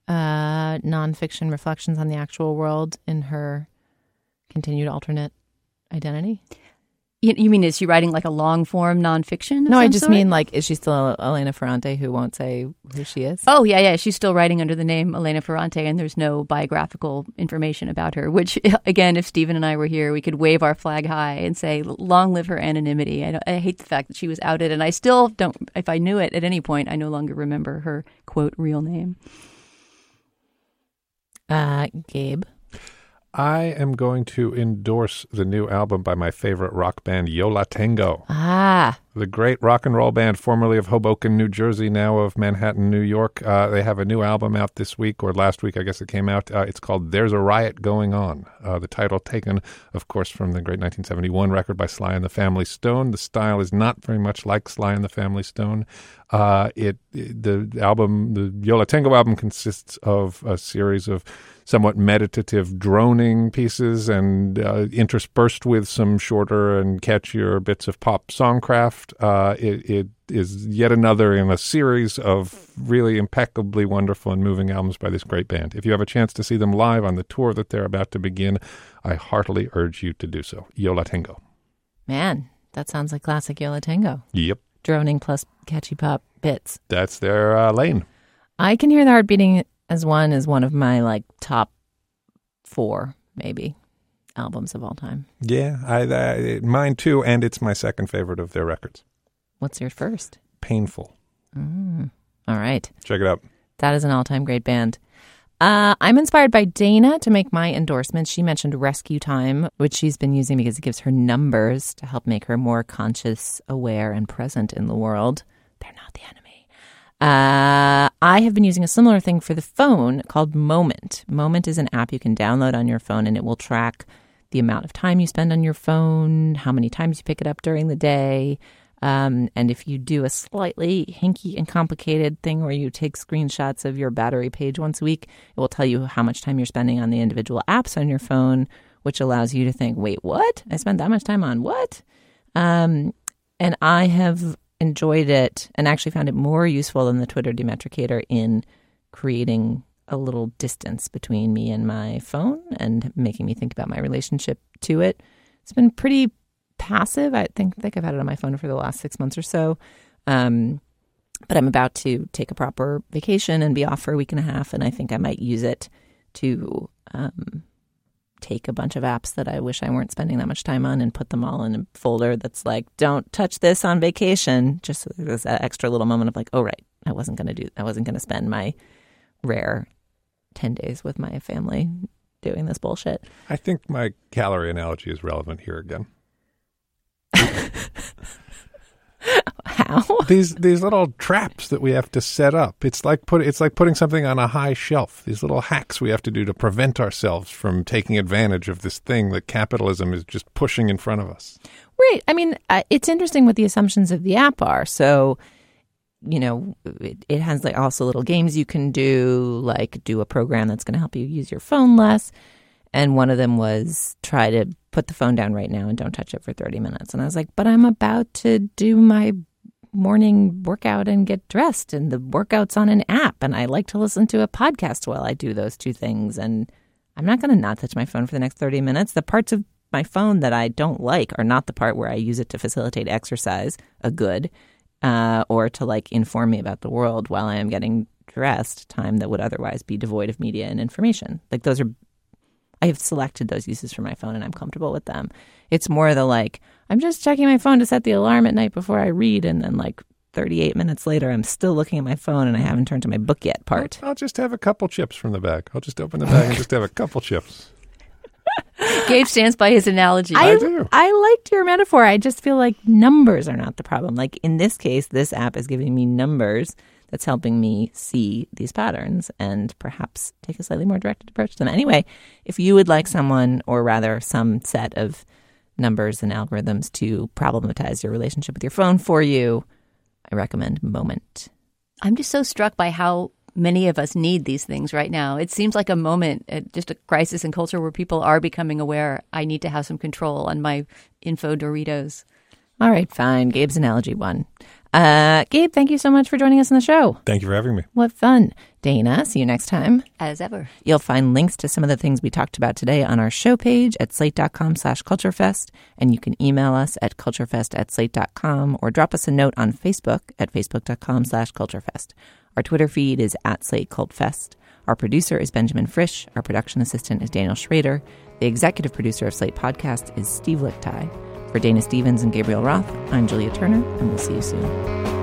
nonfiction reflections on the actual world in her continued alternate identity? You mean, is she writing like a long form nonfiction? No, I just mean, like, is she still Elena Ferrante who won't say who she is? Oh, yeah. She's still writing under the name Elena Ferrante, and there's no biographical information about her, which, again, if Stephen and I were here, we could wave our flag high and say, long live her anonymity. I hate the fact that she was outed, and I still don't, if I knew it at any point, I no longer remember her, quote, real name. Gabe? I am going to endorse the new album by my favorite rock band, Yo La Tengo. the great rock and roll band formerly of Hoboken, New Jersey, now of Manhattan, New York. They have a new album out this week, or last week, I guess it came out. It's called There's a Riot Going On. The title taken, of course, from the great 1971 record by Sly and the Family Stone. The style is not very much like Sly and the Family Stone. The Yo La Tengo album consists of a series of somewhat meditative droning pieces and interspersed with some shorter and catchier bits of pop songcraft. It is yet another in a series of really impeccably wonderful and moving albums by this great band. If you have a chance to see them live on the tour that they're about to begin, I heartily urge you to do so. Yo La Tengo. Man, that sounds like classic Yo La Tengo. Yep. Droning plus catchy pop bits. That's their lane. I can hear the heart beating as one of my top 4 maybe albums of all time. Yeah, mine too, and it's my second favorite of their records. What's your first? Painful. All right. Check it out. That is an all-time great band. I'm inspired by Dana to make my endorsement. She mentioned Rescue Time, which she's been using because it gives her numbers to help make her more conscious, aware, and present in the world. They're not the enemy. I have been using a similar thing for the phone called Moment. Moment is an app you can download on your phone, and it will track the amount of time you spend on your phone, how many times you pick it up during the day. And if you do a slightly hinky and complicated thing where you take screenshots of your battery page once a week, it will tell you how much time you're spending on the individual apps on your phone, which allows you to think, wait, what? I spent that much time on what? And I have enjoyed it and actually found it more useful than the Twitter demetricator in creating a little distance between me and my phone and making me think about my relationship to it. It's been pretty passive. I think I've had it on my phone for the last 6 months or so. But I'm about to take a proper vacation and be off for a week and a half, and I think I might use it to take a bunch of apps that I wish I weren't spending that much time on and put them all in a folder that's like, don't touch this on vacation. Just so there's that extra little moment of like, oh, right, I wasn't going to spend my rare 10 days with my family doing this bullshit. I think my calorie analogy is relevant here again. How? These little traps that we have to set up. It's like putting something on a high shelf. These little hacks we have to do to prevent ourselves from taking advantage of this thing that capitalism is just pushing in front of us. Right. I mean, it's interesting what the assumptions of the app are. So, it has also little games you can do, like do a program that's going to help you use your phone less. And one of them was try to put the phone down right now and don't touch it for 30 minutes. And I was like, but I'm about to do my morning workout and get dressed, and the workout's on an app, and I like to listen to a podcast while I do those two things. And I'm not going to not touch my phone for the next 30 minutes. The parts of my phone that I don't like are not the part where I use it to facilitate exercise, or to inform me about the world while I am getting dressed, time that would otherwise be devoid of media and information. I have selected those uses for my phone and I'm comfortable with them. It's more the I'm just checking my phone to set the alarm at night before I read, and then 38 minutes later I'm still looking at my phone and I haven't turned to my book yet part. I'll just have a couple chips from the bag. I'll just open the bag and just have a couple chips. Gabe stands by his analogy. I do. I liked your metaphor. I just feel like numbers are not the problem. In this case, this app is giving me numbers that's helping me see these patterns and perhaps take a slightly more directed approach to them. Anyway, if you would like someone, or rather some set of numbers and algorithms to problematize your relationship with your phone for you, I recommend Moment. I'm just so struck by how many of us need these things right now. It seems like a moment, just a crisis in culture where people are becoming aware, I need to have some control on my info Doritos. All right, fine. Gabe's analogy won. Gabe, thank you so much for joining us on the show. Thank you for having me. What fun. Dana, see you next time. As ever. You'll find links to some of the things we talked about today on our show page at slate.com/culturefest. And you can email us at culturefest@slate.com or drop us a note on Facebook at facebook.com/culturefest. Our Twitter feed is @SlateCultFest. Our producer is Benjamin Frisch. Our production assistant is Daniel Schrader. The executive producer of Slate Podcast is Steve Lichtai. For Dana Stevens and Gabriel Roth, I'm Julia Turner, and we'll see you soon.